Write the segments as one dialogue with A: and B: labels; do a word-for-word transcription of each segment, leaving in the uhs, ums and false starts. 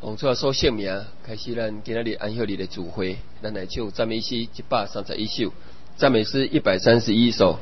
A: 奉主所圣名，开始咱今仔日安息日的主会，咱来唱赞美诗一百三十一首，赞美诗一百三十一首。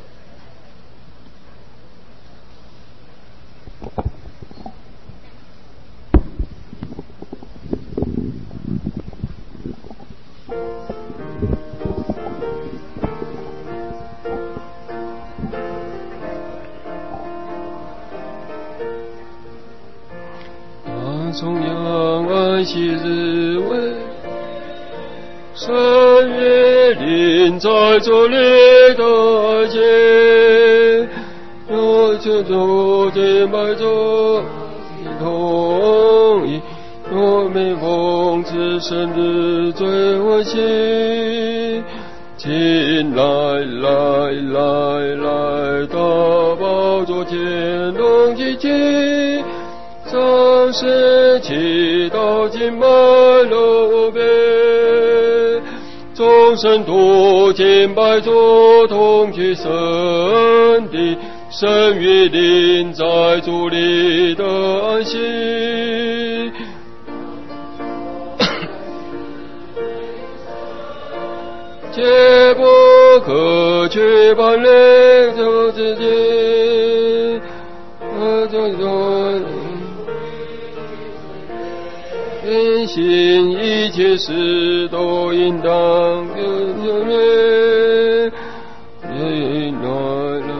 B: 从阳安息日为三月临在这里的街，有这主敬拜着同意，有每逢至生日最温馨。进来来来来到宝座前同祭祭，上师祈祷敬拜路边，众生都敬拜主同去圣地，神与临在主里的安息。切不可去把灵就自己，我就说因信一切事都应当跟着你，应来来。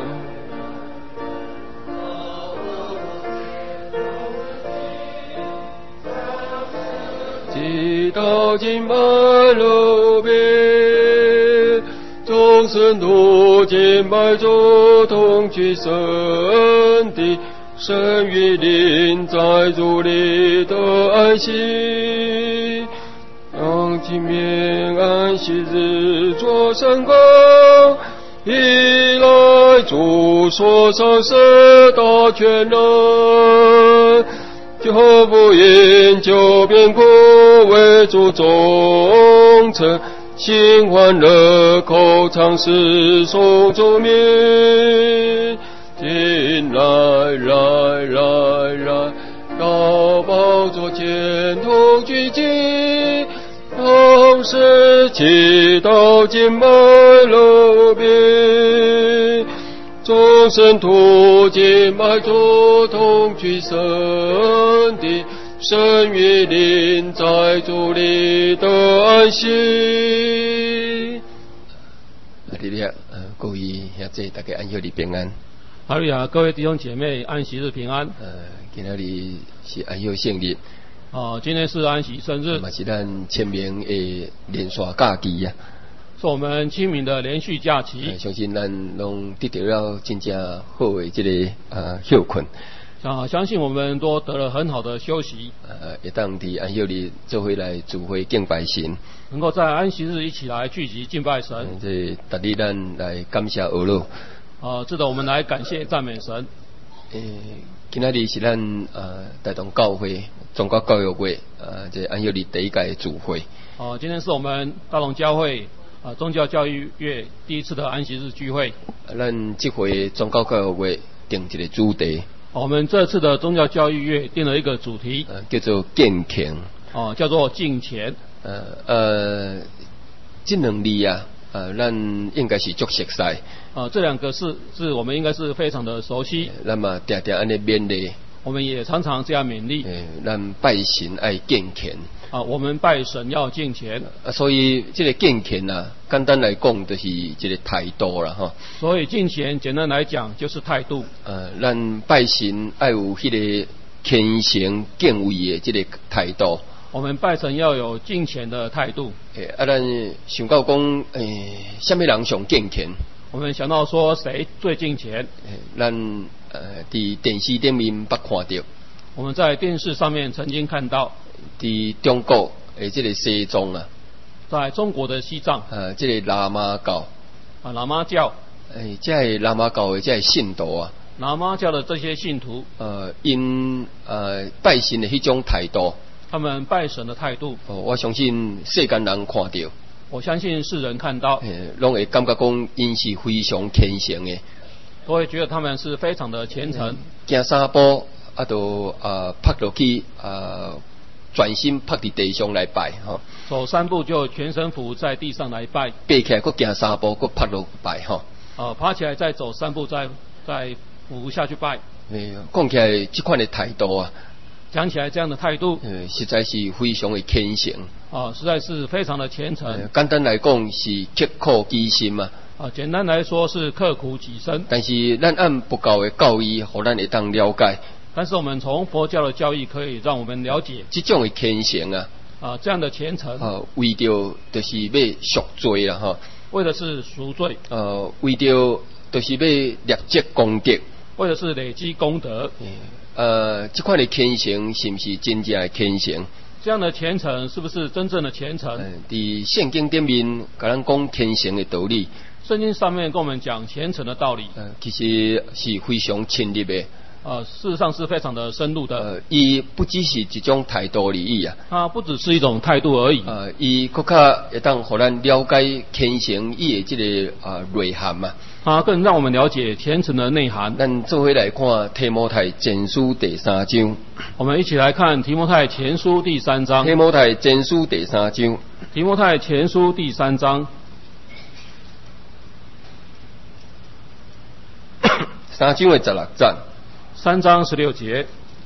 B: 祈祷敬拜路边，众生都敬拜主同去圣地，神与临在主里的安息，让今天安息日做圣工，以来主所赏赐大全能，就不因就变故为主忠诚，心欢乐口唱诗颂主名。进来来来来到宝座前同聚集，同时祈祷敬拜路边，众生途敬拜主同去圣地，神与临在主里的安息。
A: 啊，你哋呃，各位兄弟，大家安息日平安。
C: 哈利亚，各位弟兄姐妹，安息日平安。
A: 呃，今仔日是安息圣日。
C: 哦，今天是安息生日，
A: 嘛是咱清明的连续假期啊，
C: 是我们清明的连续假期。
A: 呃、相信咱拢得到了真正好的这个呃休困。
C: 啊，相信我们都得了很好的休息。
A: 呃，会当伫安息日做回来主会敬拜神，
C: 能够在安息日一起来聚集敬拜神。
A: 嗯、这特地咱来感谢俄罗。
C: 啊，值得我们来感谢赞美神。
A: 诶、呃，今仔日是咱呃台东教会中国教育会呃这安息日第一届主会。
C: 哦、啊，今天是我们大龙教会啊宗教教育月第一次的安息日聚会。
A: 啊、咱这回中国教育会定一个主题。
C: 我们这次的宗教教育月定了一个主题，
A: 呃，叫做敬虔。
C: 哦，叫做敬虔。
A: 呃呃，这两字啊，呃，咱应该是足熟悉。
C: 啊，这两个是是我们应该是非常的熟悉。
A: 那么常常安尼勉励，
C: 我们也常常这样勉励。
A: 诶，咱拜神爱敬虔。
C: 啊，我们拜神要敬虔。
A: 啊，所以这个敬虔啊，简单来讲就是这个态度啦，哈。
C: 所以敬虔简单来讲就是态度。
A: 呃，咱拜神爱有迄个虔诚敬畏的这个态度。
C: 我们拜神要有敬虔的态度。
A: 诶，啊，咱想到讲，诶，什么人上敬虔？
C: 我们想到说谁最敬虔？
A: 咱呃伫电视顶面捌看到。
C: 我们在电视上面曾经看到。
A: 伫中国诶，这个西藏啊，
C: 在中国的西藏，
A: 呃，这个喇嘛教，
C: 啊，喇嘛教，
A: 诶，这个喇嘛教的这个信徒啊，
C: 喇嘛教的这些信徒，
A: 呃，因呃拜神的迄种态度，
C: 他们拜神的态度，
A: 哦，我相信世间人看到，
C: 我相信世人看到，
A: 诶，拢会感觉讲因是非常虔诚的，
C: 都会觉得他们是非常的虔诚。
A: 行三步啊，就啊拍落去啊。 全身趴伫地上来拜吼。
C: 走三步就全身伏在地上来拜，
A: 爬起来佫行三步，佫趴落拜吼。
C: 呃，爬起来再走三步，再再伏下去拜。
A: 诶，讲起来这款的态度啊，
C: 讲起来这样的态度，
A: 呃，实在是非常的虔诚。
C: 啊，实在是非常的虔诚。
A: 呃简单来讲是刻苦己心嘛。
C: 啊，简单来说是刻苦己身。
A: 但是咱按不够的教义，互咱会当了解。
C: 但是我们从佛教的教义可以让我们了解
A: 这种的虔诚啊，
C: 啊，这样的虔诚，
A: 啊，为着就是要赎罪啦吼。
C: 为的是赎罪，
A: 呃，为着就是要立积功德。
C: 为的是累积功德。
A: 呃，这款的虔诚是不是真正的虔诚？
C: 这样的虔诚是不是真正的虔诚？
A: 嗯，伫圣经顶面，甲咱讲虔诚的道理。
C: 圣经上面跟我们讲虔诚的道理，
A: 呃，其实是非常深入的。
C: 呃，事实上是非常的深入的。
A: 呃，伊不只是一种态度而已啊。
C: 它不只是一种态度而已。
A: 呃，伊更加会当互咱了解虔诚伊的这个啊内涵嘛。
C: 它更让我们了解虔诚的内涵。
A: 咱做伙来看提摩太前书第三章。
C: 我们一起来看提摩太前书第三章。
A: 提摩太前书第三章。
C: 提摩太前书第三章。
A: 三章的十六节。
C: 三章十六节。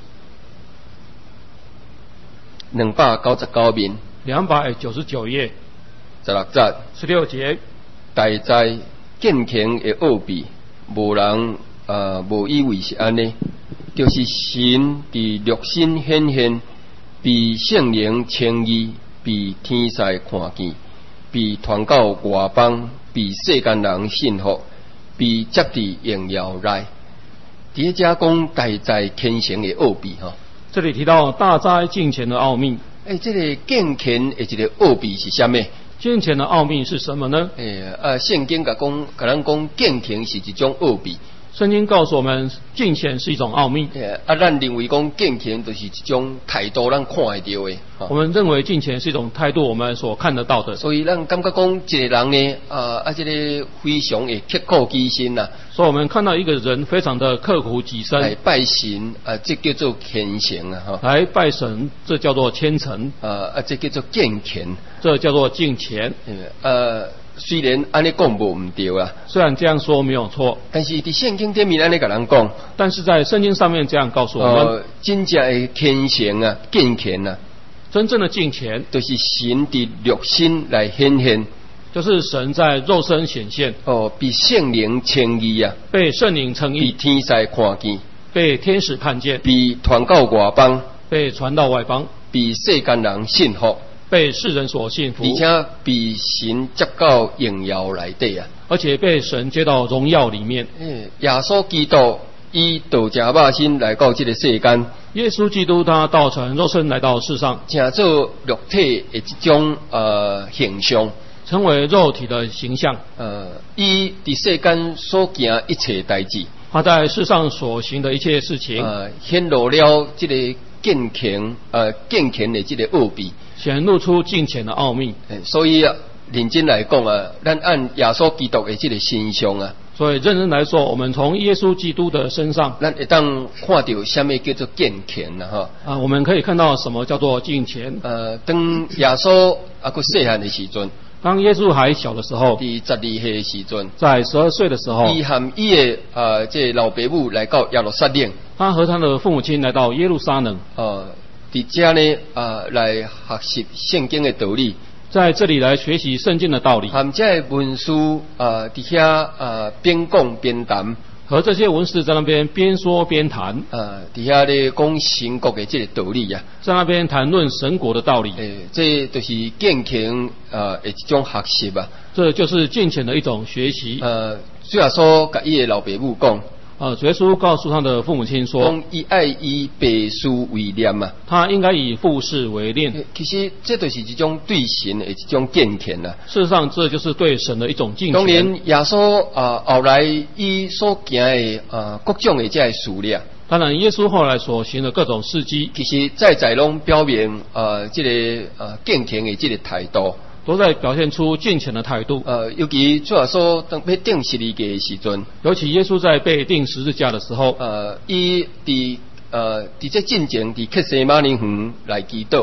A: 两百九十九面。
C: 两百九十九页。
A: 十六节。
C: 十六节。
A: 大哉敬虔的奥秘，无人呃无以为是安尼，就是神伫肉身显现，被圣灵称义，被天使看见，被传到外邦，被世间人信服，被接伫荣耀内。伫遮讲大哉虔诚的奥秘吼。
C: 这里提到大哉敬虔的奥秘。
A: 诶，这个敬虔的一个奥秘是啥物？
C: 敬虔的奥秘是什么呢？
A: 诶，啊，圣经甲讲，甲咱讲敬虔是一种奥秘。
C: 圣经告诉我们，敬虔是一种奥秘。
A: 诶，啊，咱认为讲敬虔就是一种态度，咱看会到的。
C: 我们认为敬虔是一种态度，我们所看得到的。
A: 所以咱感觉讲，一个人呢，啊啊，这个非常的刻苦己心呐。
C: 所以我们看到一个人非常的刻苦己身
A: 来拜神，啊，这叫做虔诚啊，哈。
C: 来拜神，这叫做虔诚。
A: 啊啊，这叫做敬虔，
C: 这叫做敬虔。
A: 呃。虽然安尼讲无唔对啊，
C: 虽然这样说没有错，
A: 但是伫圣经顶面安尼甲人讲，
C: 但是在圣经上面这样告诉我们，
A: 呃，真正的虔诚啊，敬虔啊，
C: 真正的敬虔，
A: 就是神伫肉身来显现，
C: 就是神在肉身显现，
A: 哦，被圣灵称义啊，
C: 被圣灵称义，
A: 被天使看见，
C: 被天使看见，
A: 被传到外邦，
C: 被传到外邦，
A: 被世间人信服。
C: 被世人所信服，
A: 而且被神接到荣耀内底啊，
C: 而且被神接到荣耀里面。
A: 耶稣基督以道成肉身来到这个世间，
C: 耶稣基督他道成肉身来到世上，
A: 成做肉体的这种呃形象，
C: 成为肉体的形象。
A: 呃，以伫世间所行一切代志，
C: 他在世上所行的一切事情，
A: 呃，显露了这个敬虔呃敬虔的这个奥秘。
C: 显露出敬虔的奥秘。
A: 所以啊，认真来讲啊，咱按耶稣基督的这个形象啊，
C: 所以认真来说，我们从耶稣基督的身上，
A: 咱会当看到什么叫做敬虔啦哈。
C: 啊，我们可以看到什么叫做敬虔。
A: 呃，当耶稣啊个细汉的时阵，
C: 当耶稣还小的时候，
A: 伫十二岁的时阵，
C: 在十二岁的时候，
A: 伊含伊的呃这老爸母来到耶路撒冷，
C: 他和他的父母亲来到耶路撒冷。
A: 呃。伫遮呢，啊，来学习圣经的道理，
C: 在这里来学习圣经的道理。
A: 含这文书啊，伫遐啊边讲边谈，
C: 和这些文士在那边边说边谈。
A: 啊，伫遐咧讲神国的这个道理啊，
C: 在那边谈论神国的道理。
A: 诶，这就是敬虔啊的一种学习啊。
C: 这就是敬虔的一种学习。
A: 呃，主要说甲伊的老爸母讲。
C: 呃，耶稣告诉他的父母亲说，
A: 讲伊爱以爸事为念啊，
C: 他应该以父事为念。
A: 其实这就是一种对神的一种敬虔啊。
C: 事实上，这就是对神的一种敬虔。
A: 当然，耶稣啊后来伊所行的啊各种的这事例，
C: 当然，耶稣后来所行的各种事迹，
A: 其实在在拢表明啊这个啊敬虔的这个态度。
C: 都在表现出敬虔的态度。
A: 呃，尤其主要说当被钉十字架的时阵，
C: 尤其耶稣在被钉十字架的时候，
A: 呃，伊伫呃伫这进前伫克西马尼园来祈祷。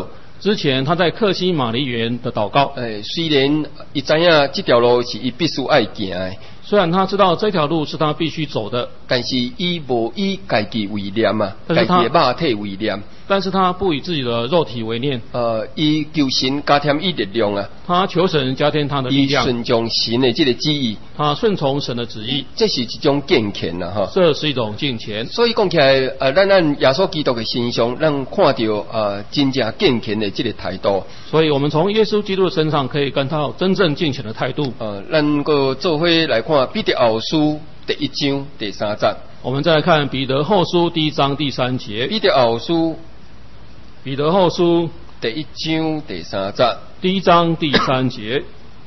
C: 之前他在克西马尼园的祷告，
A: 诶，虽然伊知影这条路是伊必须爱行的，
C: 虽然他知道这条路是他必须走的，
A: 但是伊无以家己为念啊，家己
C: 但是他
A: 的肉体为念。
C: 但是他不以自己的肉体为念，
A: 呃，伊求神加添伊力量啊，
C: 他求神加添他的力
A: 伊
C: 量，
A: 顺从神的这个旨意，
C: 他顺从神的旨意，
A: 这是一种敬虔啊，哈。
C: 这是一种敬虔。
A: 所以讲起来，呃，咱咱耶稣基督的身上，咱看到呃真正敬虔的这个态度。
C: 所以我们从耶稣基督身上可以看到真正敬虔的态度。
A: 呃，咱个做伙来看彼得后书第一章第三节。
C: 我们再来看彼得后书第一章第三节。
A: 彼得后书
C: 彼得后书
A: 第一章第三节。
C: 第一章第三节。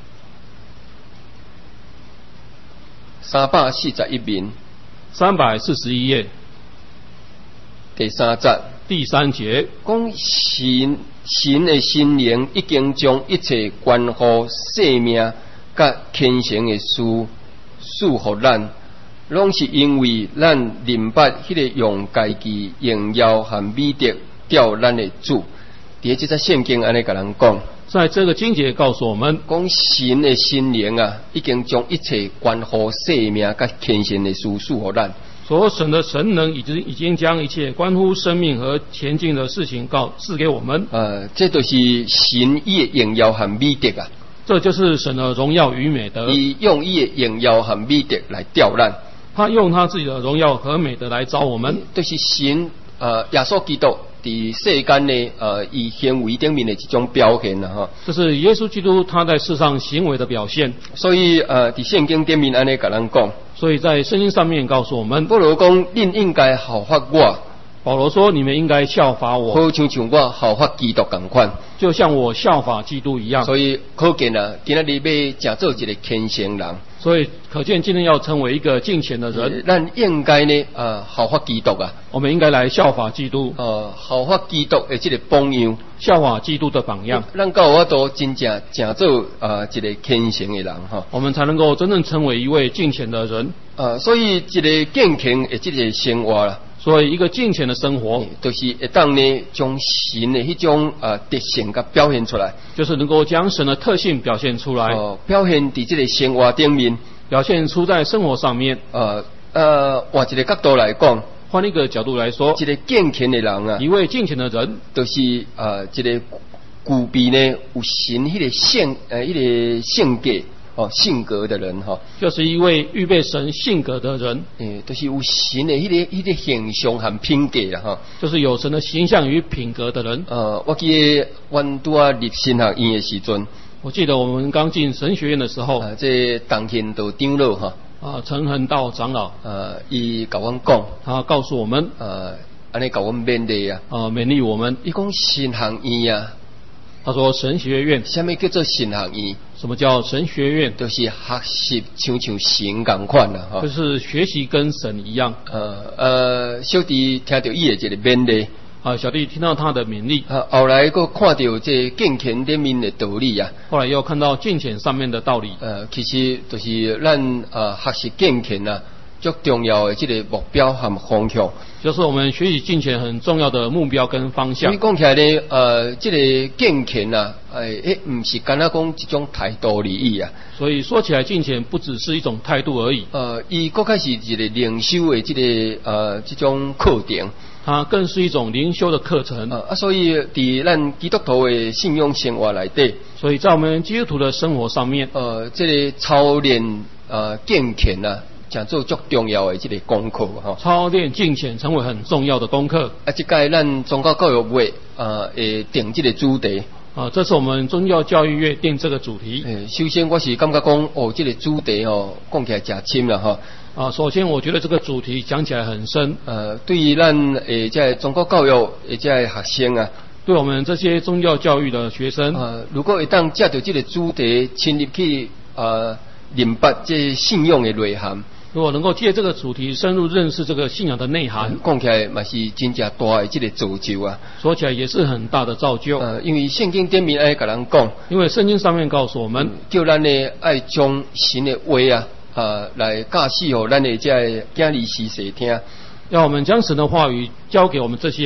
A: 三百四十一面。
C: 三百四十一页。
A: 第三节。
C: 第三节。
A: 讲神神的心灵已经将一切关乎生命甲虔诚的事赐予咱，拢是因为咱明白迄个用家己荣耀和美德叫咱的主。伫即只圣经安尼甲人讲，
C: 在这个经节告诉我们，
A: 讲神的心灵啊，已经将一切关乎生命甲虔诚的事赐予咱。
C: 所神的神能已经已经将一切关乎生命和前进的事情告赐给我们。
A: 呃，这就是神伊的荣耀和美德啊。
C: 这就是神的荣耀与美德。
A: 伊用伊的荣耀和美德来调咱。
C: 他用他自己的荣耀和美德来招我们。
A: 就是神呃耶稣基督伫世间呢呃伊行为顶面的一种表现啊哈。
C: 这是耶稣基督他在世上行为的表现。
A: 所以呃伫圣经顶面安尼甲咱讲。
C: 所以在圣经上面告诉我们，
A: 保罗讲，恁应该效法我。
C: 保罗说，你们应该效法我，
A: 好像像我效法基督同款，
C: 就像我效法基督一样。
A: 所以可见啊，今仔日要真做一个虔诚人。
C: 所以可见今天要成为一个敬虔的人，
A: 咱应该呢呃效法基督啊。
C: 我们应该来效法基督，
A: 呃效法基督的这个榜样，
C: 效法基督的榜样。
A: 咱到我都真正真做呃一个虔诚的人哈，
C: 我们才能够真正成为一位敬虔的人。
A: 呃，所以一个敬虔的这个生活啦。
C: 所以，一个敬虔的生活，
A: 就是会当呢将神的迄种呃特性甲表现出来，
C: 就是能够将神的特性表现出来，
A: 哦、呃，表现伫这个生活顶面，
C: 表现出在生活上面。
A: 呃呃，换一个角度来讲，
C: 换一个角度来说，
A: 一个敬虔的人啊，
C: 一位敬虔的人，
A: 就是呃一个具备呢有神迄个性呃迄个性格。哦，性格的人哈，
C: 就是一位预备神性格的人，
A: 诶，就是有神的迄、那个迄、那个形象和品格啦哈，
C: 就是有神的形象与品格的人。
A: 呃，我记得阮拄啊入神学院的时阵，
C: 我记得我们刚进神学院的时候，
A: 啊，这当天都长老哈，
C: 啊，陈恒道长老，
A: 呃，伊甲阮讲，
C: 他告诉我们，
A: 呃，安尼甲阮勉励啊，
C: 啊，勉励我们，
A: 伊讲神学院啊。
C: 他说神学院，
A: 什么叫做神学院？
C: 什么叫神学院？
A: 就是学习像像神同款啦，哈，
C: 就是学习跟神一样。
A: 呃呃，小弟听到伊的这个勉励，
C: 啊，小弟听到他的勉励，
A: 啊，后来佫看到这敬虔里面的道理啊，
C: 后来又看到敬虔上面的道理。
A: 呃，其实就是咱呃学习敬虔啊，最重要的这个目标和方向。
C: 就是我们学习敬虔很重要的目标跟方向。
A: 所以讲起来呢，呃，这个敬虔啊，诶、欸，唔是单单讲一种态度而已啊。
C: 所以说起来，敬虔不只是一种态度而已。
A: 呃，伊佫开始一个灵修的这个呃这种课程。
C: 它更是一种灵修的课程。
A: 啊，所以伫咱基督徒的信仰生活内底，
C: 所以在我们基督徒的生活上面，
A: 呃，这个操练呃敬虔啊。讲做最重要的这个功课哈，
C: 操练敬虔成为很重要的功课。
A: 啊，这届咱宗教教育会呃会定这个主题。
C: 啊，这是我们宗教教育月定这个主题。
A: 诶，首先我是感觉讲哦，这个主题哦，讲起来真深啦哈。
C: 啊，首先我觉得这个主题讲起来很深。
A: 呃，对于咱诶这宗教教育诶这学生啊，
C: 对我们这些宗教教育的学生，
A: 呃，如果一旦借着这个主题深入去呃明白这信仰的内涵。
C: 如果能够借这个主题深入认识这个信仰的内涵，
A: 讲起来嘛是真正大的这个造就啊。
C: 说起来也是很大的造就。
A: 呃，因为圣经顶面爱甲人讲，
C: 因为圣经上面告诉我们，
A: 嗯、叫咱呢爱将神的话啊，呃，来教示予咱的这囝儿媳妇听。
C: 要我们将神的话语交给我们这些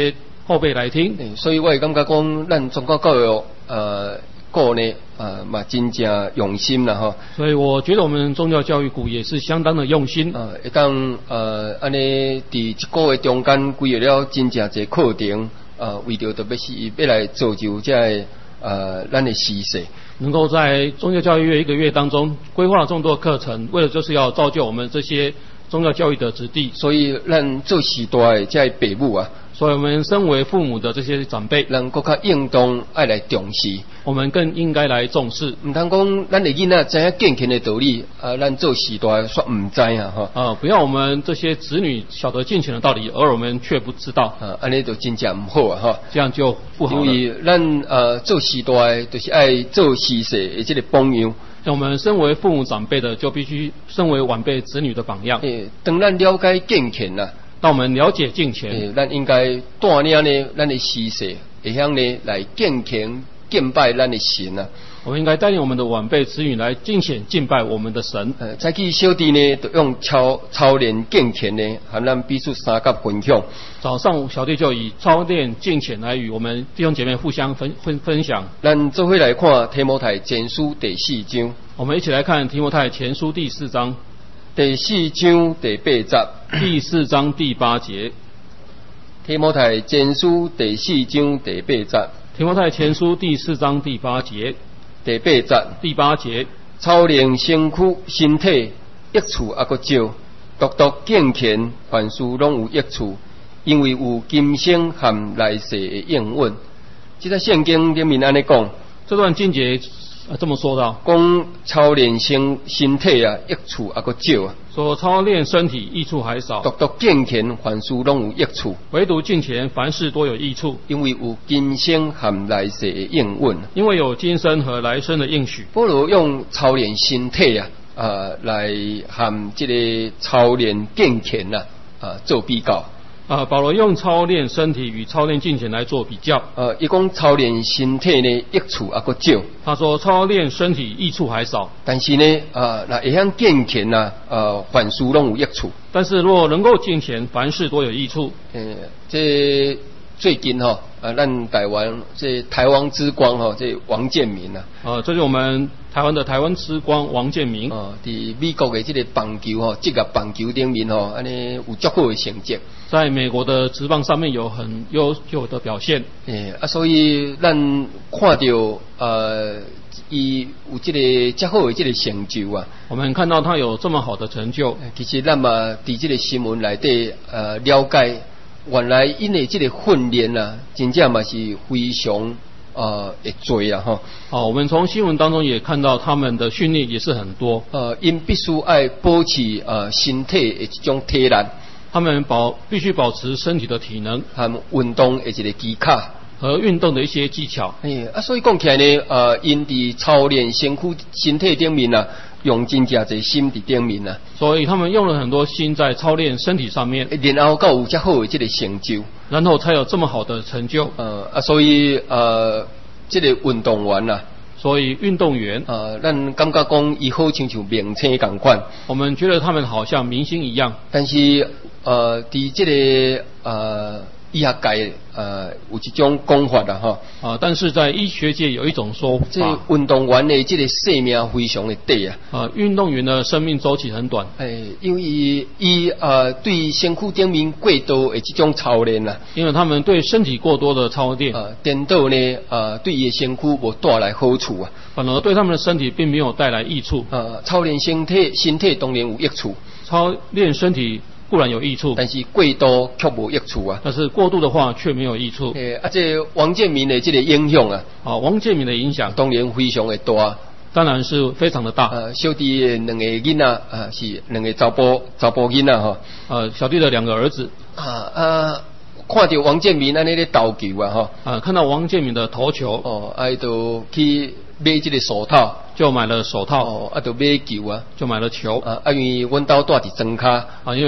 C: 后辈来听。
A: 欸、所以我会感觉讲，咱宗教教育呃股呢，呃嘛真正用心啦吼。
C: 所以我觉得我们宗教教育股也是相当的用心。
A: 呃，会当呃安尼伫一个月中间规划了真正侪课程，呃为着特别是要来造就这个呃咱的时势。
C: 能够在宗教教育月一个月当中规划了这么多课程，为了就是要造就我们这些宗教教育的子弟。
A: 所以咱做时代的这些父母啊，
C: 所以我们身为父母的这些长辈，
A: 咱更较应当爱来重视，
C: 我们更应该来重视。
A: 唔通讲咱的囡仔知影健康的道理，啊，咱做时代煞唔知啊吼。
C: 呃，不要我们这些子女晓得敬虔的道理，而我们却不知道。
A: 啊，安尼就真正唔好啊吼。
C: 这样就不好了。
A: 因为咱呃做时代就是爱做时势的这个榜样。
C: 像我们身为父母长辈的，就必须身为晚辈子女的榜样。
A: 诶，当咱了解敬虔啦，
C: 当我们了解敬虔，
A: 诶，咱应该带领呢咱的时势，会晓呢来敬虔敬拜咱的神啊。
C: 我们应该带领我们的晚辈子女来敬虔敬拜我们的神。
A: 呃，早起小弟呢，就用操操练敬虔呢，和咱彼此三甲分享。
C: 早上小弟就以操练敬虔来与我们弟兄姐妹互相分分分享。
A: 咱做伙来看提摩太前书第四章。
C: 我们一起来看提摩太前书第四章。
A: 第四章第八节。
C: 第四章第八节。
A: 提摩太前书第四章第八节。
C: 提摩太前书第四章第八节。
A: 第八节。
C: 第八节。
A: 操练身躯身体益处还佫少，独独敬虔凡事拢有益处，因为有今生和来世的应允。这个圣经里面安尼讲，
C: 这段经节呃这么说到，
A: 讲操练身身体啊，益处还佫少啊。
C: 说操练身体益处还少，
A: 独独敬虔凡事拢有益处，
C: 唯独敬虔凡事多有益处，
A: 因为有今生和来世的应允。
C: 因为有今生和来生的应许。
A: 保罗用操练身体啊，呃，来和这个操练敬虔啊，啊做比较。
C: 啊，保罗用操练身体与操练敬虔来做比较。
A: 呃，伊讲操练身体呢，益处还佫少。
C: 他说操练身体益处还少，
A: 但是呢，呃，那会晓敬虔呐，呃，凡事拢有益处。
C: 但是若能够敬虔，凡事多有益处。
A: 呃，这最近吼，呃，咱台湾这台湾之光吼，这王建民啊。
C: 呃，这是我们台湾的台湾之光王建民。
A: 哦，伫美国的这个棒球吼，职业棒球顶面吼，安尼有足好的成绩。
C: 在美国的职棒上面有很优秀的表现。
A: 诶、啊，所以咱看到呃，伊有这个较好的这个成就啊。
C: 我们看到他有这么好的成就。
A: 其实咱嘛伫这个新闻内底呃了解，原来因的这个训练啊，真正嘛是非常呃会多啊吼。
C: 哦，我们从新闻当中也看到他们的训练也是很多。
A: 呃，因必须爱保持呃身体的这种体力。
C: 他们保必须保持身体的体能
A: 和运动的一个技巧
C: 和运动的一些技巧。
A: 哎，啊，所以讲起来呢，呃，因伫操练身躯身体顶面啊，用真正侪心伫顶面啊。
C: 所以他们用了很多心在操练身体上面，
A: 然后才有遮好的这个成就，
C: 然后才有这么好的成就。
A: 呃啊，所以呃，这个运动员啊。
C: 所以运动员，
A: 呃，咱感觉讲伊好像像明星同款，
C: 我们觉得他们好像明星一样。
A: 但是呃，伫这个呃医学界呃有一种讲法啦吼。
C: 啊，但是在医学界有一种说法，
A: 这运动员的这个生命非常的短啊。
C: 啊，运动员的生命周期很短。
A: 诶，因为伊伊呃对身躯顶面过多的这种操练啊，
C: 因为他们对身体过多的操练，
A: 呃，颠倒呢呃对伊的身躯无带来好处啊，
C: 反而对他们的身体并没有带来益处。
A: 呃，操练身体身体当然有益处，
C: 操练身体固然有益处，
A: 但是过多却无益处啊。
C: 但是过度的话却没有益处。
A: 诶，啊，这王建民的这个影响啊，
C: 啊，王建民的影响
A: 当然非常的大。
C: 当然是非常的大。
A: 呃，小弟的两个囡仔啊，是两个查甫查甫囡仔吼。
C: 呃，小弟的两个儿子
A: 啊啊，看到王建民安尼咧投球啊吼。
C: 啊，看到王建民的投球，
A: 哦，啊，就去买这个手套，
C: 就买了手套。
A: 哦，啊，就买球啊，
C: 就买了球。
A: 啊，啊，因为阮兜住伫庄卡，
C: 啊，因为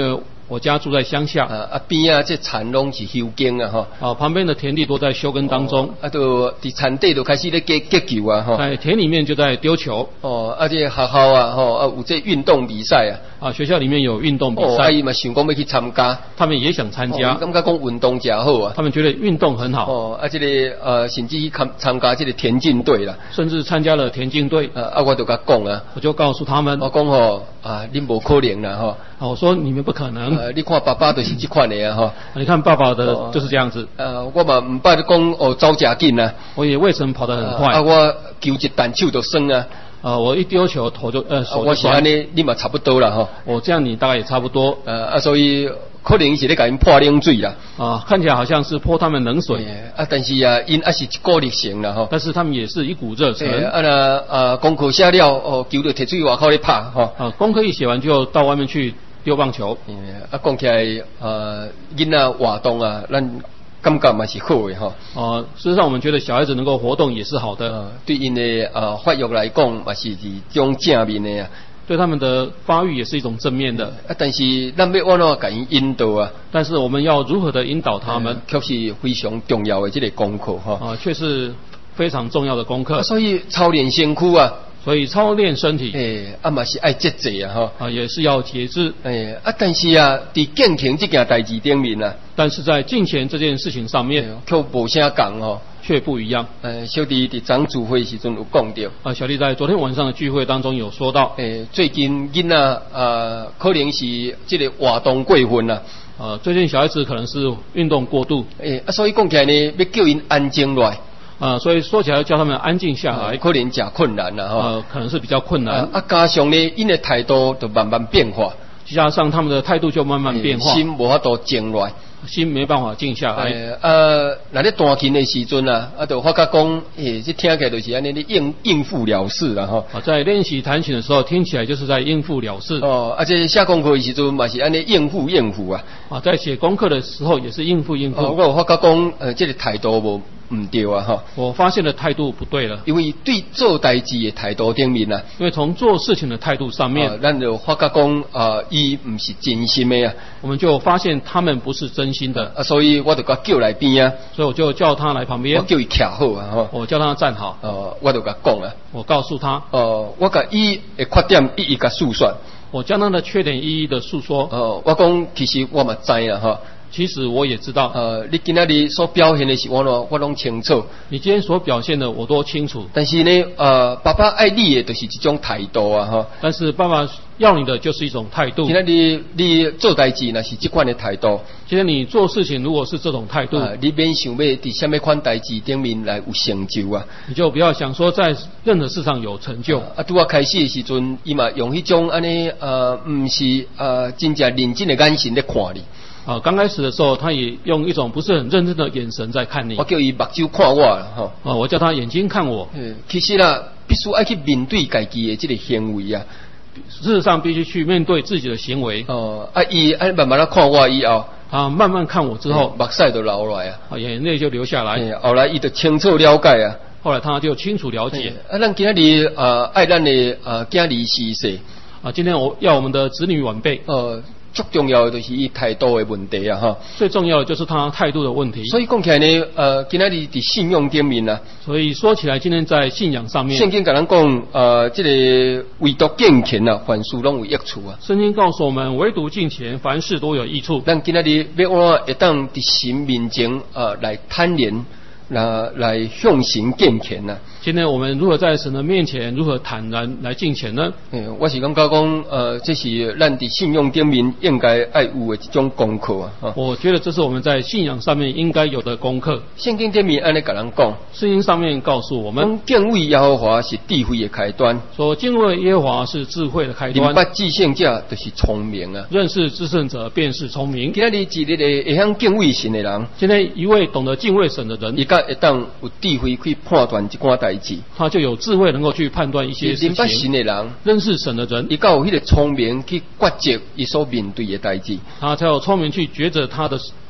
C: 我家住在乡下，
A: 啊啊边啊这田拢是休耕啊吼，
C: 啊旁边的田地都在休耕当中，
A: 啊都伫田地就开始咧结结球啊吼，
C: 在田里面就在丢球，
A: 哦啊这学校啊吼啊有这运动比赛啊，
C: 啊学校里面有运动比
A: 哦
C: 赛，
A: 啊伊嘛想讲要去参加，
C: 他们也想参加，
A: 感觉讲运动真好啊，
C: 他们觉得运动很好，
A: 哦啊这个呃甚至去参参加这个田径队啦，
C: 甚至参加了田径队，
A: 啊啊我就甲讲啊，
C: 我就告诉他们，
A: 我讲吼啊恁无可能啦吼，
C: 啊我说你们不可能，
A: 呃你看爸爸就是这款的啊吼，
C: 你看爸爸的就是这样子，
A: 呃我嘛唔捌讲哦走真紧啊，
C: 我也为什么跑得很快，
A: 啊我球一弹手就酸啊。
C: 啊，我一丢球头就呃手就
A: 我是安尼，你嘛差不多啦吼。
C: 我这样你大概也差不多。
A: 呃啊，所以可能是咧甲因泼冷水啦。
C: 啊，看起来好像是泼他们冷水。
A: 啊，但是啊，因还是一股热情啦吼。
C: 但是他们也是一股热忱。
A: 啊那啊，功课写了，哦，球就摕出去外口咧拍吼。
C: 啊，功课一写完就到外面去丢棒球。
A: 啊，讲起来，呃，囡仔活动啊，咱。感觉嘛是好的吼。
C: 哦、呃，事实上我们觉得小孩子能够活动也是好的。
A: 呃、对因的呃发育来讲，嘛是一种正面的啊。
C: 对他们的发育也是一种正面的。
A: 啊，但是咱要安怎甲因引导啊？
C: 但是我们要如何的引导他们？
A: 确、呃、实非常重要的这个功课哈。
C: 啊，却是非常重要的功课。
A: 啊、所以操练身躯啊。
C: 所以操练身体，
A: 诶、欸，啊嘛是爱节制啊，吼，
C: 啊也是要节制，
A: 诶、欸，啊但是啊，伫健康这件代志顶面啊，
C: 但是在敬虔这件事情上面，
A: 却无啥讲吼，
C: 却不一样。
A: 呃，小弟伫长主会时阵有讲到，
C: 啊，小弟在昨天晚上的聚会当中有说到，
A: 诶、欸，最近囡仔啊，可能是这个活动过分啦，
C: 呃，最近小孩子可能是运动过度，
A: 诶、欸，啊，所以讲起来呢，要叫因安静落来。
C: 啊、呃，所以说起来叫他们安静下来，
A: 呃、可能真困难啦，哈、
C: 呃，可能是比较困难。
A: 啊，加上呢，因的态度就慢慢变化，
C: 加上他们的态度就慢慢变化，
A: 欸、心无法度静落来。
C: 心没办法静下来。
A: 呃，呃，那咧弹琴的时阵啊，啊，就发觉讲，诶，这听起来就是安尼咧应应付了事啦，吼。
C: 啊，在练习弹琴的时候，听起来就是在应付了事。
A: 哦，而且写功课的时阵嘛是安尼应付应付啊。
C: 啊，在写功课的时候也是应付应付。
A: 哦，我有发觉讲，呃，这个态度无唔对啊，哈。
C: 我发现的态度不对了。
A: 因为对做代志的态度顶面啊。
C: 因为从做事情的态度上面，
A: 哦，咱就发觉讲，啊，伊唔是真心的啊。
C: 我们就发现他们不是真心的。
A: 啊，所以我就甲叫来边啊。
C: 所以我就叫他来旁边。
A: 我叫伊徛好啊，吼。
C: 我叫他站好。
A: 哦，我就甲讲啊。
C: 我告诉他。
A: 哦，我甲伊的缺点一一甲诉说。
C: 我将他的缺点一一的诉说。
A: 哦，我讲其实我嘛知啦，哈。
C: 其实我也知道，
A: 呃，你今仔日所表现的是我咯，我拢清楚。
C: 你今天所表现的我都清楚。
A: 但是呢，呃，爸爸爱你的就是一种态度啊，哈。
C: 但是爸爸要你的就是一种态度。
A: 今仔日你做代志那是这款的态度。
C: 今天你做事情如果是这种态度，
A: 呃、你免想要伫什么款代志顶面来有成就啊。
C: 你就不要想说在任何事上有成就。
A: 啊，拄啊开始的时阵，伊嘛用迄种安尼呃，唔是呃真正认真的眼神咧看你。
C: 啊，刚开始的时候，他也用一种不是很认真的眼神在看你。
A: 我叫伊目睭看我啦，吼。
C: 啊，我叫他眼睛看我。
A: 嗯，其实啦，必须爱去面对家己的这个行为啊。
C: 事实上，必须去面对自己的行为。
A: 哦，啊，伊安慢慢啊看我以后，
C: 他慢慢看我之后，
A: 目屎就流来啊，
C: 啊，眼泪就流下来。
A: 后来伊就清楚了解啊。
C: 后来他就清楚了解。
A: 啊，咱今仔日呃爱咱的呃囝儿媳妇。
C: 啊，今天我要我们的子女晚辈。
A: 呃。最重要的就是伊态度的问题啊，哈。
C: 最重要的就是他态度的问题。
A: 所以讲起来呢，呃，今仔日伫信用顶面啊。
C: 所以说起来，今天在信仰上面，
A: 圣经甲咱讲，呃，这个唯独敬虔啊，凡事拢有益处啊。
C: 圣经告诉我们，唯独敬虔，凡事都有益处。
A: 咱今仔日要安会当伫神面前呃来坦然，来来向神敬虔呐。
C: 今天我们如何在神的面前，如何坦然来敬虔呢？
A: 嗯，我是感觉讲，呃，这是咱伫信用顶面应该爱有的一种功课啊。
C: 我觉得这是我们在信仰上面应该有的功课。
A: 圣经顶面安尼甲咱讲，
C: 圣经上面告诉我们，
A: 敬畏耶和华是智慧的开端。
C: 说敬畏耶和华是智慧的开端。
A: 明白至圣者就是聪明啊。
C: 认识至圣者便是聪明。
A: 今仔日一日的会晓敬畏神的人，
C: 今天一位懂得敬畏神的人，
A: 伊甲会当有智慧去判断一寡代志，
C: 他就有智慧能够去判断一些事情。
A: 明白神的人，
C: 认识神的人，
A: 伊有迄个聪明去抉择伊所面对的代志，
C: 他才有聪明去抉择他的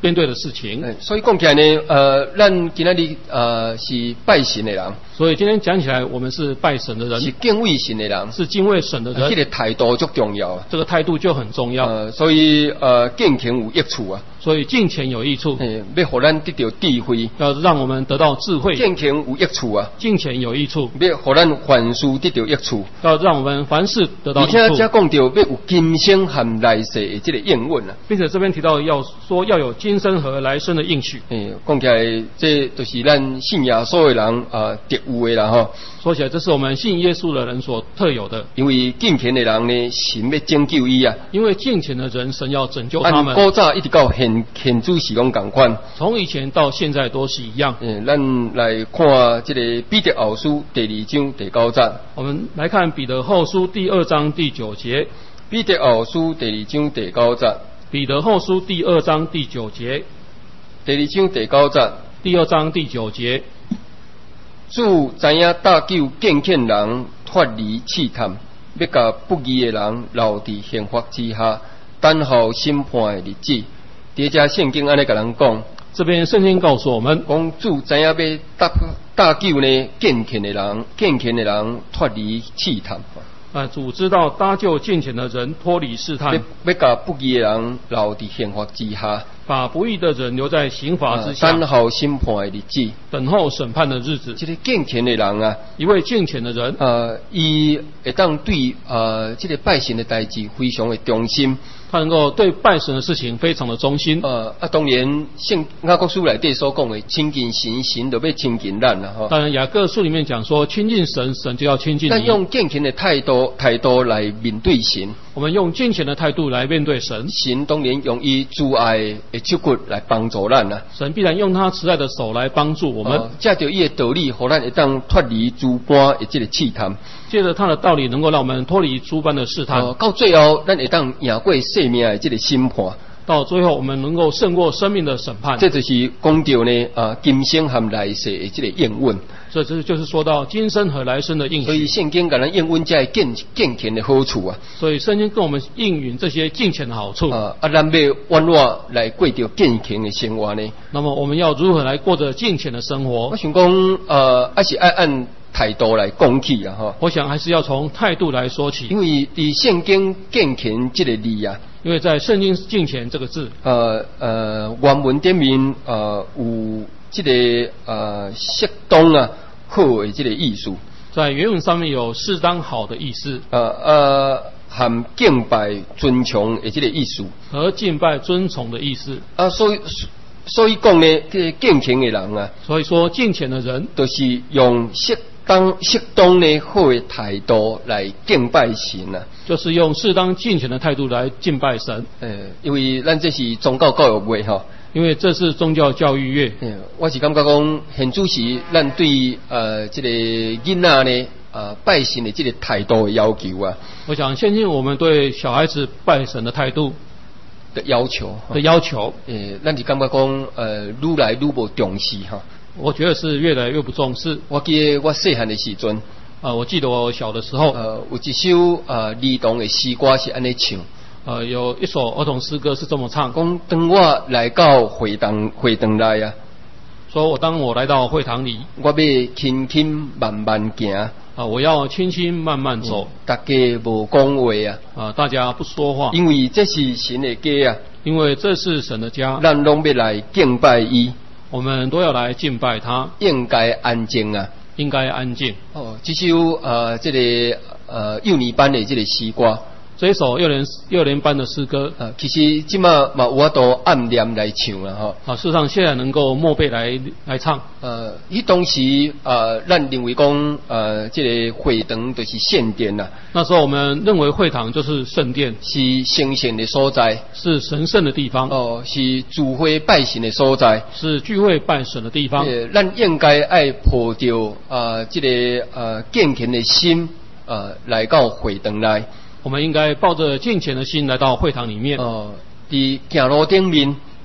C: 面对的事情。
A: 欸、所以讲起来呢，呃，咱今仔日呃是拜神的人，
C: 所以今天讲起来，我们是拜神的人，
A: 是敬畏神的人，
C: 是敬畏神的人，
A: 这个态度最重要啊。
C: 这个态度就很重要。
A: 呃，所以呃，敬虔有益处啊。
C: 所以敬虔有益处，
A: 欸、要互咱得到智慧，
C: 要让我们得到智慧。
A: 敬虔有益处啊。
C: 敬虔有益处，
A: 要互咱凡事得到益处，
C: 要让我们凡事得到益处。
A: 而且才讲到要有今生和来世的这个应允啊。
C: 并且这边提到要说要有今生和来生的应许。
A: 诶，讲起来，这就是咱信耶稣的人啊特有的啦吼。
C: 说起来，这是我们信耶稣的人所特有的。
A: 因为敬虔的人呢，神要拯救伊啊。
C: 因为敬虔的人，神要拯救他们。
A: 按古早一直到现现主是讲同款。
C: 从以前到现在都是一样。
A: 诶，咱来看这个彼得后书第二章第九节。
C: 我们来看彼得后书第二章第九节。
A: 彼得后书第二章第九节。
C: 彼得后书第二章第九节。
A: 第二章第九节。
C: 第二章第九节。
A: 主知影搭救敬虔人脱离试探，要甲不义的人留伫刑罚之下，等候审判的日子。伫遮圣经安尼甲人讲，
C: 这边圣经告诉我们，
A: 讲主知影要搭搭救呢敬虔的人，敬虔的人脱离试探。
C: 啊，主知道搭救敬虔的人脱离试探，
A: 要甲不义的人留伫刑罚之下，
C: 把不义的人留在刑罚之下，
A: 等候审判的日子，
C: 等候审判的日子。
A: 这个敬虔的人啊，
C: 一位敬虔的人，
A: 呃，伊会当对呃这个拜神的代志非常的忠心。
C: 他能够对拜神的事情非常的忠心。
A: 呃啊，当然圣雅各书内底所讲的亲近神，神就要亲近咱啦吼。
C: 当然雅各书里面讲说，亲近神，神就要亲近你。
A: 但用敬虔的态度态度来面对神，
C: 我们用敬虔的态度来面对神，
A: 神当然用伊慈爱的手骨来帮助咱啦。
C: 神必然用他慈爱的手来帮助我们。
A: 呃、借着伊的道理，互咱会当脱离诸般的这个试探。
C: 借着他的道理，能够让我们脱离诸般的试探。
A: 呃、到最后，咱会当赢过生命的这个审判。
C: 到最后，我们能够胜过生命的审判。
A: 这就是讲到呢，啊，今生和来世的这个应允。
C: 这这就是说到今生和来生的应许。
A: 所以圣经给咱应允这敬敬虔的好处啊。
C: 所以圣经跟我们应允这些敬虔的好处。
A: 啊，啊，咱要安怎来过着敬虔的生活呢？
C: 那么我们要如何来过着敬虔的生活？
A: 我想讲，呃，还是爱按态度来讲起啊，哈。
C: 我想还是要从态度来说起。
A: 因为伫圣经敬虔这个字啊。
C: 因为在圣经敬虔这个字，
A: 呃呃，原文顶面呃有这个呃适当啊好的这个意思，
C: 在原文上面有适当好的意思，
A: 呃呃和敬拜尊崇的这个意思，
C: 和敬拜尊崇的意思
A: 啊，所以所以讲呢，这个敬虔的人啊，
C: 所以说敬虔的人，
A: 都、就是用适当适当的好的态度来敬拜神啊。
C: 就是用适当敬虔的态度来敬拜神。
A: 呃，因为咱这是宗教教育月哈，
C: 因为这是宗教教育月。
A: 嗯，我是感觉讲，现主时咱对呃这个囡仔呢，呃拜神的这个态度的要求啊。
C: 我想现今我们对小孩子拜神的态度
A: 的要求
C: 的要求，
A: 诶，咱是感觉讲，呃，愈来愈无重视哈。
C: 我觉得是越来越不重视。
A: 我记得我细汉的时阵。
C: 呃，我记得我小的时候，
A: 呃，有一首呃儿童的诗歌是安尼唱，
C: 呃，有一首儿童诗歌是这么唱：
A: 讲当我来到会堂会堂内啊，
C: 说我当我来到会堂里，
A: 我要轻轻慢慢行啊、
C: 呃，我要轻轻慢慢走，
A: 嗯、大家无讲话啊，
C: 啊、呃，大家不说话，
A: 因为这是神的家啊，
C: 因为这是神的家，
A: 咱拢要来敬拜伊，
C: 我们都要来敬拜他，
A: 应该安静啊。
C: 应该安静。
A: 哦，这首呃，这个呃幼年班的这个诗歌，
C: 这一首幼年幼年班的诗歌，
A: 呃，其实即马嘛有法度暗念来唱啦吼。
C: 啊，事实上现在能够默背来来唱。
A: 呃，伊当时呃，咱认为讲呃，这个会堂就是圣殿啦。
C: 那时候我们认为会堂就是圣殿，
A: 是神圣的所在，
C: 是神圣的地方。
A: 哦，是聚会拜神的所在，
C: 是聚会拜神的地方。
A: 呃，咱应该爱抱着呃，这个呃敬虔的心呃来到会堂内。
C: 我们应该抱着敬虔的心来到会堂里面。
A: 哦，伫行路顶面，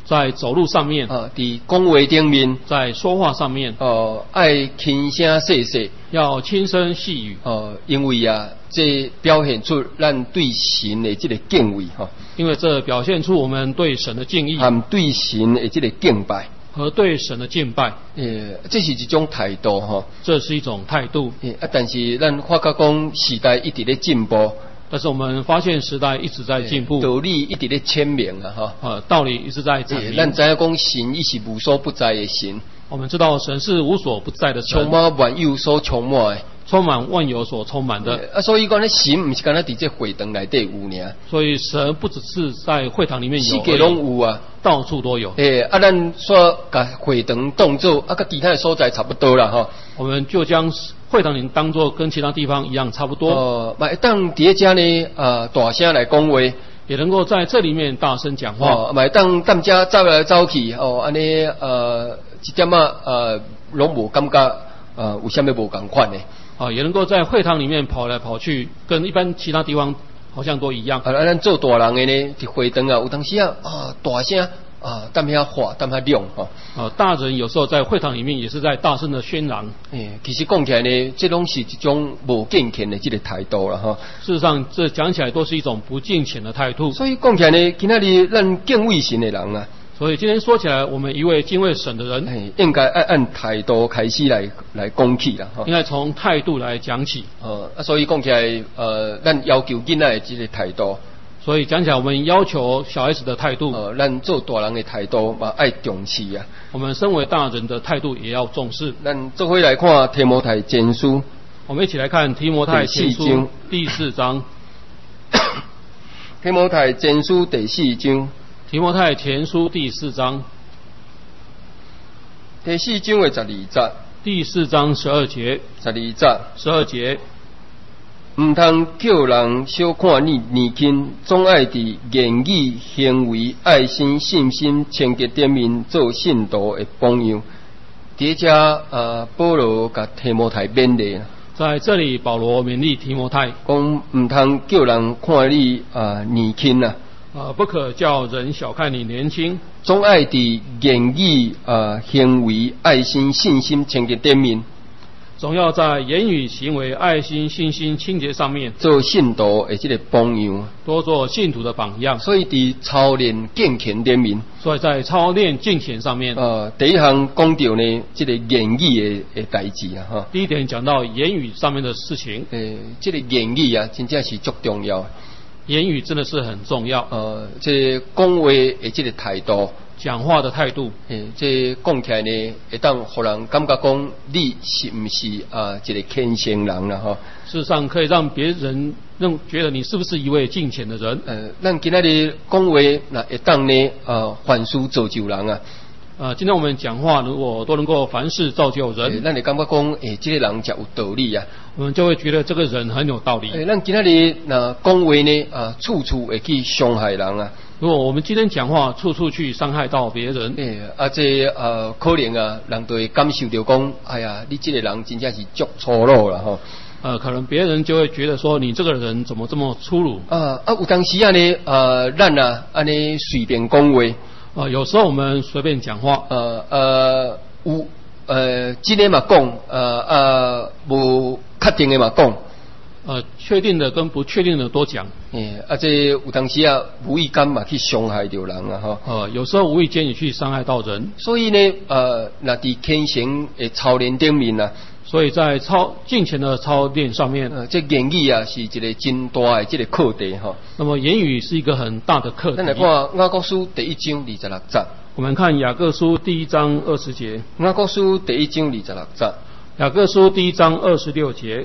C: 在走路上面，
A: 啊，伫讲话顶面，
C: 在说话上面，
A: 哦，爱轻声细细，
C: 要轻声细语，
A: 哦，因为啊，这表现出咱对神的这个敬畏哈，
C: 因为这表现出我们对神的敬意
A: 和对神的这个敬拜。
C: 和对神的敬拜，
A: 诶，这是一种态度哈。
C: 这是一种态度。
A: 诶，啊，但是咱发觉讲时代一直在进步，
C: 但是我们发现时代一直在进步，
A: 道理一直在签明啊哈。
C: 呃，道理一直在阐明。
A: 咱知影讲神伊是无所不在的神，
C: 我们知道神是无所不在的神，
A: 充满万有所充满的。
C: 充满万有所充满的
A: 啊，所以讲咧，神唔是干那伫这会堂内底有尔，
C: 所以神不只是在会堂里面有，
A: 世界拢有啊，
C: 到处都有。
A: 诶，啊，咱说甲会堂当做啊，甲其他的所在差不多啦吼。
C: 我们就将会堂里当做跟其他地方一样差不多。
A: 哦，嘛，当伫遮呢，啊，大声来讲话，
C: 也能够在这里面大声讲话。
A: 哦，嘛，当踮遮走来走去，哦，安尼呃，一点啊，呃，拢无感觉，呃，有啥物无共款的。
C: 啊，也能够在会堂里面跑来跑去，跟一般其他地方好像都一样。
A: 啊，咱做大人的呢，伫会堂啊，有当时啊，啊，大声啊，踮遐话，踮遐亮吼。
C: 啊，大人有时候在会堂里面也是在大声的宣扬。
A: 诶，其实讲起来呢，这拢是一种无敬虔的这个态度啦吼。
C: 事实上，这讲起来都是一种不敬虔的态度。
A: 所以讲起来呢，今仔日咱敬畏神的人啊。
C: 所以今天说起来，我们一位敬畏神的人，
A: 应该按按态度开始来来讲起啦，
C: 应该从态度来讲起。
A: 呃，啊，所以讲起来，呃，咱要求囡仔的这个态度，
C: 所以讲起来，我们要求小孩子的态度，
A: 呃，咱做大人的态度嘛，爱重视啊。
C: 我们身为大人的态度也要重视。
A: 咱做回来看提摩太前书，
C: 我们一起来看提摩太前书第四章。
A: 提摩太前书第四章。
C: 提摩太前书第四章，
A: 第四章的十二节，
C: 第四章十二节，
A: 十二节，
C: 十二节，
A: 唔通叫人小看你年轻，总爱伫言语、行为、爱心、信心、清洁顶面做信徒的榜样。伫遮啊，保罗甲提摩太勉励，
C: 在这里保罗勉励提摩太，
A: 讲唔通叫人看你啊年轻啊。
C: 呃，不可叫人小看你年轻，
A: 总爱伫言语、呃行为、爱心、信心、清洁顶面，
C: 总要在言语、行为、爱心、信心、清洁上面
A: 做信徒的这个榜样，
C: 多做信徒的榜样。
A: 所以伫操练敬虔顶面，
C: 所以在操练敬虔上面，
A: 呃，第一项讲到呢，这个言语的的代志啊，哈。
C: 第一点讲到言语上面的事情，
A: 诶，这个言语啊，真正是足重要。
C: 言语真的是很重要。
A: 呃，这讲话的这个态度，
C: 讲话的态度，
A: 诶，这讲起来呢，会当互人感觉讲你是不是啊一个虔诚人啦哈。
C: 事实上可以让别人认觉得你是不是一位敬虔的人。
A: 呃，咱今仔日讲话，那会当呢，呃，凡事造就人啊。
C: 呃，今天我们讲话如果都能够凡事造就人，
A: 咱会感觉讲，诶，这个人才有道理啊。
C: 我们就会觉得这个人很有道理。
A: 诶，咱今仔日那讲话呢，啊，处处会去伤害人啊。
C: 如果我们今天讲话处处去伤害到别人，
A: 诶，啊，这呃，可能啊，人都会感受到讲，哎呀，你这个人真正是足粗鲁啦吼。
C: 呃，可能别人就会觉得说，你这个人怎么这么粗鲁？
A: 啊啊，有当时啊呢，呃，咱啊，安尼随便讲话。
C: 呃，有时候我们随便讲话，
A: 呃呃，有呃，真的嘛讲，呃呃，无确定的嘛讲，
C: 呃，确定的跟不确定的都讲。
A: 诶，啊，这有当时啊，无意间嘛去伤害到人啊，哈。
C: 呃，有时候无意间也去伤害到人。
A: 所以呢，呃，那伫虔诚的操练顶面啊，
C: 所以在操敬虔的操练上面，
A: 呃，这言语啊是一个真大的这个课题哈。
C: 那么言语是一个很大的课题。
A: 咱来看雅各书第一章二十六节。
C: 我们看雅各书第一章二十节。
A: 雅各书第一章二十六节。
C: 雅各书第一章二十六节。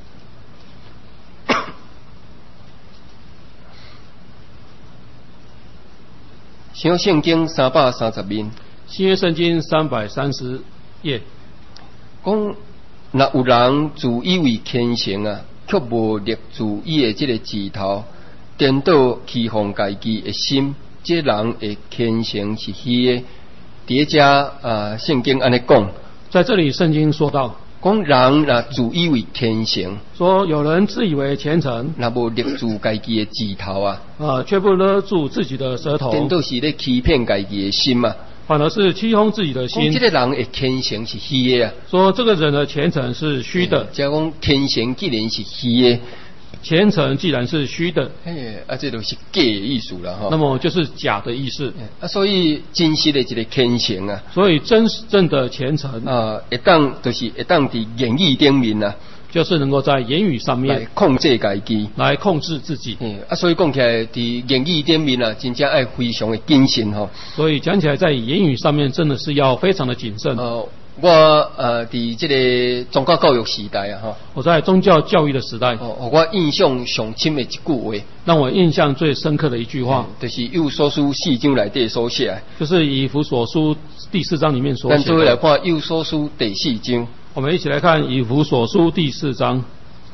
A: 新约圣经三百三十面。
C: 新约圣经三百三十页。
A: 讲若有人自以为虔诚啊，却无立自伊的这个指头，颠倒欺哄家己的心，这人的虔诚是虚的。伫遮啊，圣经安尼讲，
C: 在这里圣经说到，
A: 讲人若自以为虔诚，
C: 说有人自以为虔诚，
A: 若无勒住家己的指头啊，
C: 啊，却不勒住自己的舌头，
A: 颠倒是咧欺骗家己的心啊。
C: 反而是欺哄自己的心。
A: 这个人的虔诚是虚的啊，
C: 说这个人的虔诚是虚的，
A: 即讲虔诚既然是虚的，
C: 虔诚既然是虚的，
A: 哎，啊，这都是假的意思啦哈。
C: 那么就是假的意思。
A: 啊，所以真实的一个虔诚啊，
C: 所以真正的虔诚
A: 啊，会当就是会当伫言语顶面啊，
C: 就是能够在言语上面
A: 来控制家己，
C: 来控制自己。
A: 嗯，啊，所以讲起来，伫言语顶面啊，真正爱非常的谨慎吼。
C: 所以讲起来，在言语上面真的是要非常的谨慎。
A: 呃，我呃，伫这个宗教教育时代啊，哈，
C: 我在宗教教育的时代，
A: 哦，我印象上深的一句话，
C: 让我印象最深刻的一句话，
A: 嗯、就是《以弗所书》四章内底所写的，
C: 就是以弗所书第四章里面所写的。
A: 咱做伙来看《以弗所书》第四章。
C: 我们一起来看以弗所书第四章。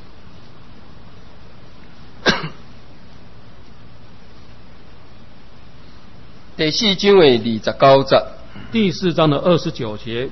A: 第四章的二十九节。
C: 第四章的二十九节。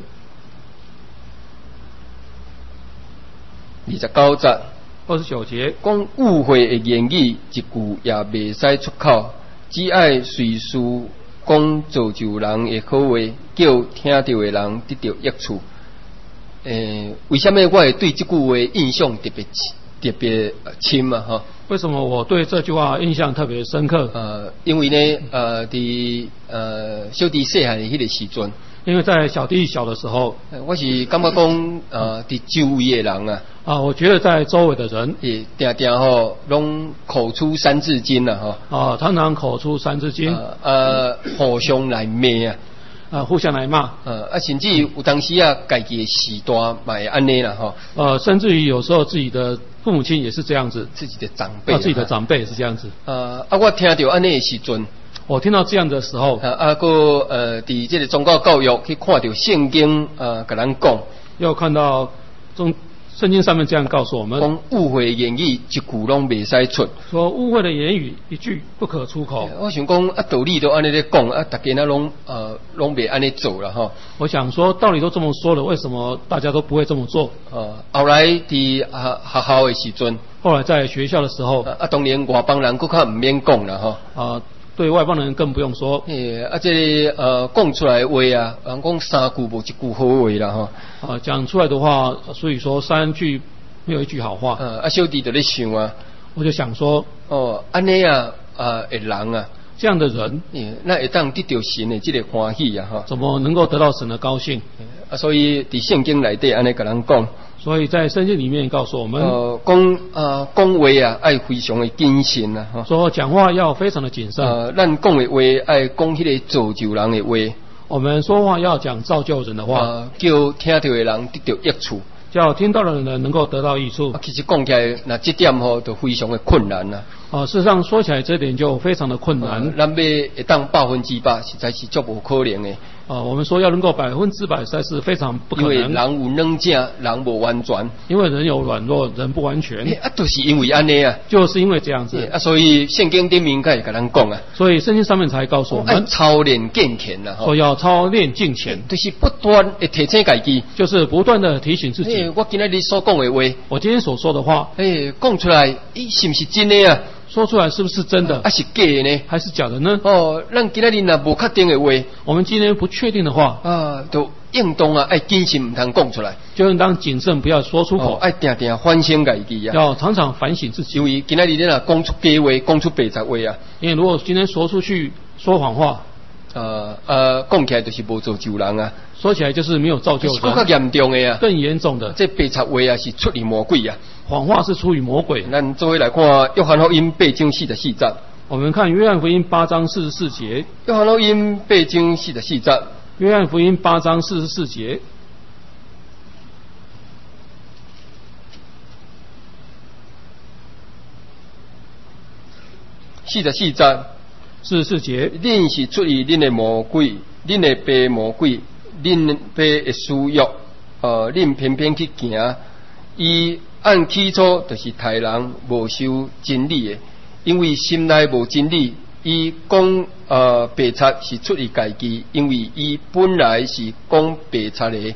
A: 二十九节。
C: 二十九节
A: 讲误会的言语一句也袂使出口，只爱随时讲造就人的好话，叫听到的人得到益处。诶、呃，为什么我会对这句话印象特别特别深啊？哈，
C: 为什么我对这句话印象特别深刻？
A: 呃，因为呢，呃，伫呃小弟细汉的迄个时阵，
C: 因为在小弟小的时候，
A: 我是感觉讲，呃，伫周围的人啊，
C: 啊，我觉得在周围的人，
A: 也定定吼，拢口出三字经啦，哈，
C: 啊，常常口出三字经，
A: 呃，呃互相来骂啊。
C: 呃，互相来骂，
A: 呃，啊，甚至有当时啊，家己的时代嘛会安尼啦，吼，
C: 呃，甚至于有时候自己的父母亲也是这样子，
A: 自己的长辈，
C: 啊，自己的长辈也是这样子。
A: 呃，啊，我听到安尼的时阵，
C: 我听到这样的时候，
A: 啊，啊，个呃，伫这个宗教教育去看到圣经，呃，甲咱讲，
C: 又看到中圣经上面这样告诉我们，
A: 讲误会言语一句拢袂使出，
C: 说误会的言语一句不可出口。
A: 我想讲啊，道理都安尼咧讲，啊，大家那拢呃拢袂安尼做啦，吼。
C: 我想说，道理都这么说了，为什么大家都不会这么做？
A: 呃，后来伫啊学校的时阵，
C: 后来在学校的时候，
A: 啊，当然外邦人更较唔免讲啦，吼。
C: 啊，对外邦人更不用说。
A: 诶，啊，这个、呃讲出来的话啊，人讲三句无一句好话啦，吼。
C: 啊，讲出来的话，所以说三句没有一句好话。
A: 呃，啊，小弟就咧想啊，
C: 我就想说，
A: 哦，安尼啊，啊，的人啊，
C: 这样的人，
A: 那会当得到神的这个欢喜啊，哈。
C: 怎么能够得到神的高兴？
A: 啊，所以伫圣经内底安尼甲人讲。
C: 所以在圣经里面告诉我们，
A: 呃，讲啊讲话啊，爱非常的谨慎啊，哈。
C: 说讲话要非常的谨慎。
A: 呃，咱讲的话爱讲迄个造就人的话。
C: 我们说话要讲造就人的话，
A: 呃、叫听到的人得到益处，
C: 叫听到的人能够得到益处。
A: 啊、其实讲起来，那这点吼都非常的困难啦。
C: 啊，事实上说起来，这点就非常的困难。
A: 呃、咱要会当百分之百，实在是足无可能的。
C: 啊，我们说要能够百分之百，实在是非常不可能。
A: 因为人有软正，人无完全。
C: 因为人有软弱，人不完全。
A: 啊，就是因为安尼啊，
C: 就是因为这样子
A: 啊，所以圣经顶面才会甲咱讲啊。
C: 所以圣经上面才告诉我们，
A: 要操练敬虔啦，
C: 说要操练敬虔，
A: 就是不断的提醒家己，
C: 就是不断的提醒自己。
A: 欸、我今日你所讲的话，
C: 我今天所说的话，
A: 诶，讲出来，伊是不是真的啊？
C: 说出来是不是真的？
A: 还是假的呢？
C: 还是假的呢？
A: 哦，咱今日若无确定的话，
C: 我们今天不确定的话
A: 啊，都应当啊，爱谨慎，唔通讲出来，
C: 就应当谨慎，不要说出口，
A: 爱定定反省家己啊，
C: 要常常反省自己。
A: 因为今日你若讲出假话，讲出白杂话啊，
C: 因为如果今天说出去说谎话，
A: 呃呃，讲起来就是无造就人啊，
C: 说起来就是没有造就人，
A: 更加严重的啊，
C: 更严重的，
A: 这白杂话啊是出于魔鬼啊。
C: 谎话是出于魔鬼。
A: 咱做伙来看约翰福音八章四十四节。
C: 我们看约翰福音八章四十四节。
A: 约翰福音八章四十四节。
C: 约翰福音八章四十四节。
A: 四十四节。
C: 四十四节。
A: 恁是出于恁的魔鬼，恁的爸魔鬼，恁爸的私欲，呃，恁偏偏去行。伊按起初就是害人无受真理的，因为心内无真理。伊讲呃白贼是出于家己，因为伊本来是讲白贼的。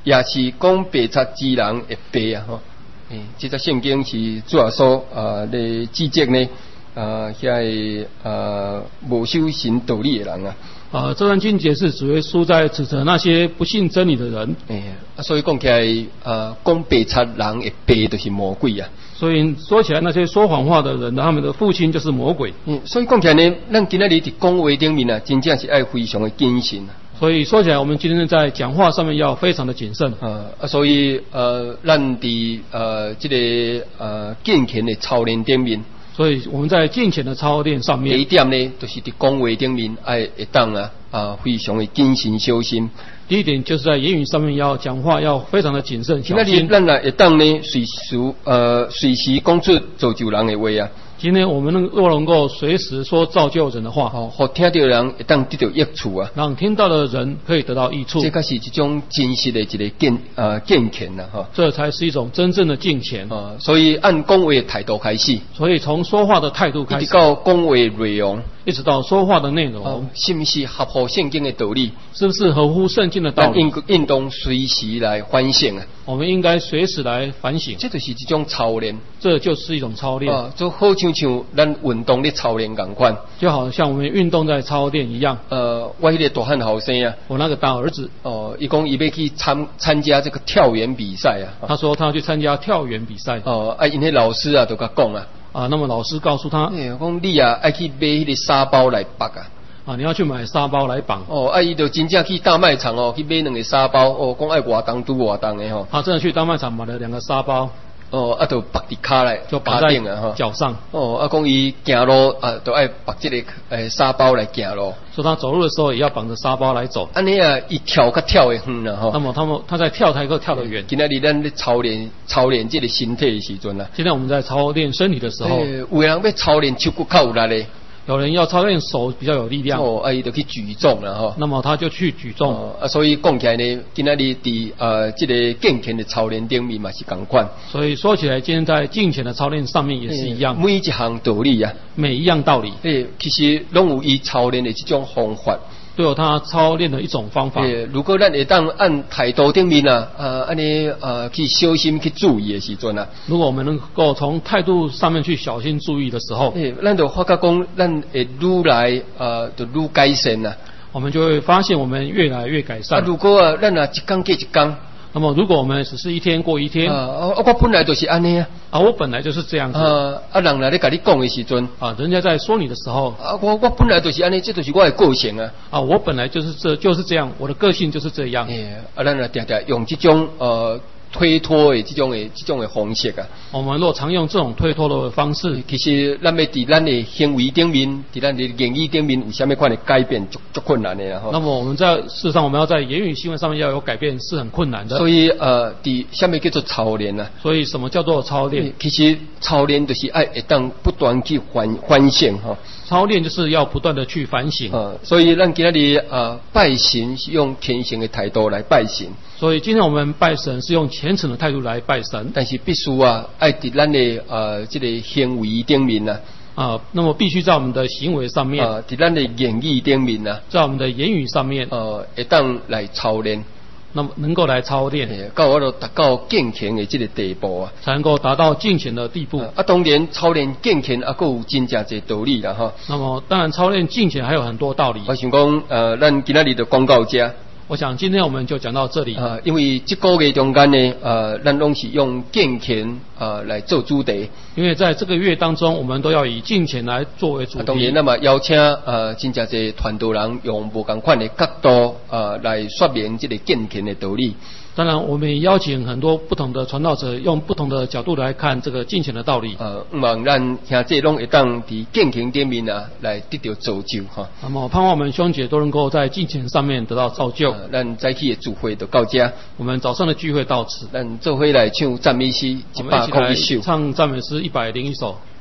A: 也是讲白贼之人会白啊吼。诶，这则圣经是主要说啊咧指责呢啊遐啊无守神道理的人啊。
C: 啊，这段经节是主耶稣在指责那些不信真理的人。
A: 哎啊，所以讲起来，啊，讲白贼人的白就是魔鬼啊。
C: 所以说起来，那些说谎话的人，他们的父亲就是魔鬼。
A: 嗯，所以讲起来呢，咱今仔日伫讲话顶面啊，真正是爱非常的谨慎啊。
C: 所以说起来，我们今天在讲话上面要非常的谨慎。
A: 啊啊，所以呃，咱伫呃这个呃敬虔的操练顶面。
C: 所以我们在敬虔的操练上面，
A: 第一点呢，就是伫讲话顶面爱会当啊啊非常的谨慎小心。
C: 第一点就是在言语上面要讲话要非常的谨慎小心。
A: 今仔日咱啊会当呢随时呃随时讲出造就人的话啊。
C: 今天我们能若能够随时说造就人的话，
A: 哦，互听到的人会当得到益处啊，
C: 让听到的人可以得到益处。
A: 这个是一种真实的一个敬呃敬虔呐哈，
C: 这才是一种真正的敬虔
A: 啊。所以按讲话的态度开始，
C: 所以从说话的态度开始，
A: 一直到讲话内容，
C: 一直到说话的内容，
A: 哦、是不是合乎圣经的道理？
C: 是不是合乎圣经的道理？
A: 应应当随时来反省啊。
C: 我们应该随时来反省，
A: 这就是一种操练，
B: 这就是一种操练。
A: 啊，就好像像咱运动的操练同款，
B: 就好像我们运动在操练一样。
A: 呃，我迄个大汉后生啊，
B: 我那个大儿子，
A: 哦，伊讲伊要去参参加这个跳远比赛啊。
B: 他说他要去参加跳远比赛。
A: 哦，啊，因迄老师啊，就甲讲啊。
B: 啊，那么老师告诉他，
A: 诶、欸，讲你啊，爱去买迄个沙包来绑啊。
B: 啊，你要去买沙包来绑。
A: 哦，啊，伊就真正去大卖场哦，去买两个沙包，哦，讲爱偌重拄偌重的吼。
B: 他真的去大卖场买了两个沙包。
A: 哦，啊，就绑伫骹来，
B: 就绑在脚上。
A: 哦，啊，讲伊行路啊，都爱绑这个诶沙包来行路。
B: 说他走路的时候也要绑着沙包来走。
A: 安尼啊，伊跳较跳会远啦吼。
B: 那么他们他在跳台够跳得远。
A: 今仔日咱咧操练操练这个身体的时阵啊。
B: 现在我们在操练身体的时候，
A: 欸、有人要操练手骨较有力咧。
B: 有人要操练手比较有力量，
A: 哦，啊，伊就去举重了哈。
B: 那么他就去举重，
A: 哦、啊，所以讲起来呢，今仔日伫呃这个健康的操练顶面嘛是同款。
B: 所以说起来，今天在敬虔的操练上面也是一样，
A: 欸、每一项道理啊，
B: 每一样道理，
A: 诶、欸，其实拢有伊操练的这种方法。
B: 都有他操练的一种方法。
A: 欸、如果咱会当按态度顶面啊，啊，安尼啊去小心去注意的时阵啊，
B: 如果我们能够从态度上面去小心注意的时候，
A: 诶、欸，咱就发觉讲，咱会愈来啊，就愈改善啊。
B: 我们就会发现我们越来越改善。
A: 啊，如果啊，咱啊一天过一天。
B: 那么，如果我们只是一天过一天，
A: 啊，我本来就是安尼啊，
B: 啊，我本来就是这样子。
A: 啊，啊，人来咧甲你讲的时阵，
B: 啊，人家在说你的时候，
A: 啊，我我本来就是安尼，这就是我的个性啊。
B: 啊，我本来就是这就是这样，我的个性就是这样。
A: 诶，啊，咱啊常常用这种呃推脱的这种的这种的方式啊。
B: 我们若常用这种推脱的方式，
A: 其实咱要伫咱的行为顶面，伫咱的言语顶面有啥物款的改变，足足困难的啦。
B: 那么我们在事实上，我们要在言语行为上面要有改变，是很困难的。
A: 所以呃，伫啥物叫做操练啊？
B: 所以什么叫做操练？
A: 其实操练就是爱会当不断去反反省哈。
B: 操练就是要不断的去反省。
A: 啊，所以咱今仔日啊拜神是用虔诚的态度来拜神。
B: 所以今天我们拜神是用虔诚的态度来拜神，
A: 但是必须啊，爱伫咱的呃这个行为顶面啊，
B: 啊，那么必须在我们的行为上面，
A: 啊，伫咱的言语顶面啊，
B: 在我们的言语上面，
A: 呃，会当来操练，
B: 那么能够来操练，
A: 到我都达到敬虔的这个地步啊，
B: 才能够达到敬虔的地步。
A: 啊，当然操练敬虔啊，还有真正侪道理啦哈。
B: 那么当然操练敬虔还有很多道理。
A: 我想讲，呃，咱今仔日的广告者。
B: 我想今天我们就讲到这里。
A: 啊，因为这个月中间呢，呃，咱拢是用敬虔啊来做主题。
B: 因为在这个月当中，我们都要以敬虔来作为主题。
A: 啊、当然，那么邀请呃真正侪传道人用无同款的角度啊来说明这个敬虔的道理。
B: 当然，我们也邀请很多不同的传道者，用不同的角度来看这个敬虔的道理。
A: 呃，希望咱兄弟拢会当伫敬虔顶面啊，来得到造就哈。
B: 那么，盼望我们兄姐都能够在敬虔上面得到造就。
A: 呃、咱早起的聚会就到这。
B: 我们早上的聚会到此。
A: 咱做伙来唱赞美诗一百零一首。
B: 唱赞美诗一百零一首。